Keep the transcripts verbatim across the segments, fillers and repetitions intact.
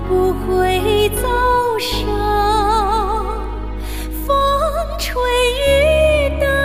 不会走上风吹雨打。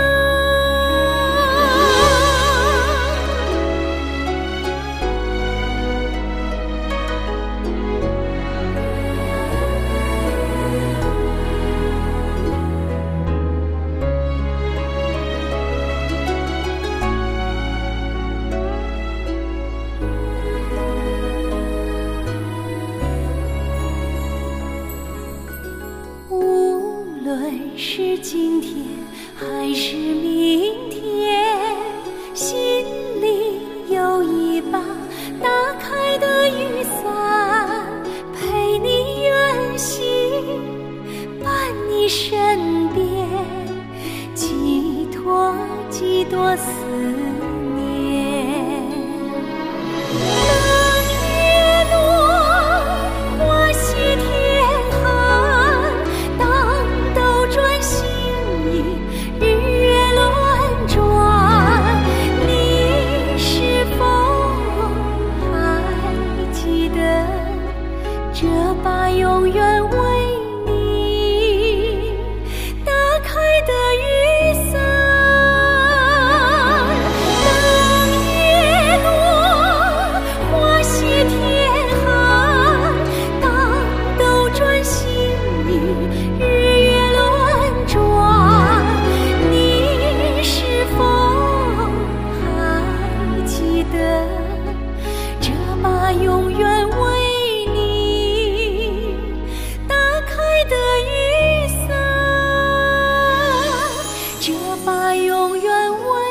无论是今天还是明天，心里有一把打开的雨伞，陪你远行，伴你身边，寄托几多思念。冷月落，花谢天寒，当斗转星移，日月轮转，你是否还记得这把永远为你打开的雨伞？冷月落，花谢天寒，当斗转星移，日月轮转，你是否还记得这把永远为你打开的雨伞？这把永远为